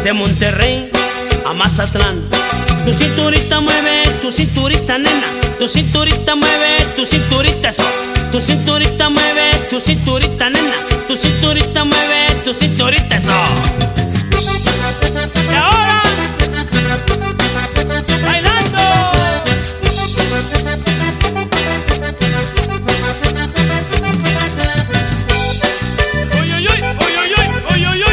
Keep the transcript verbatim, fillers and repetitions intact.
de Monterrey a Mazatlán. Tu cinturita mueve, tu cinturita nena, tu cinturita mueve, tu cinturita eso. Tu cinturita mueve, tu cinturita nena, tu cinturita mueve, tu cinturita eso.